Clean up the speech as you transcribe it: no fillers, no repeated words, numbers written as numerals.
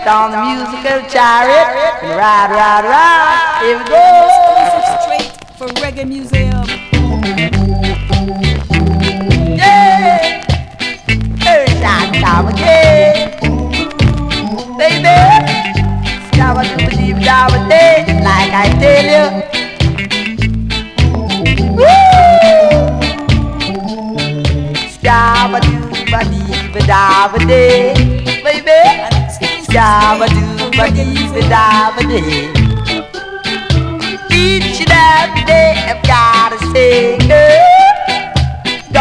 Get on the musical chariot and ride, ride, ride. Here we go. Exclusive straight for Reggae Museum. Yeah. Hey, shot again. Baby. Scabba doobie dabba day, like I tell you. Woo! Scabba doobie dabba day, baby. Scabba doobie dabba day. Each and every day I've gotta say, girl.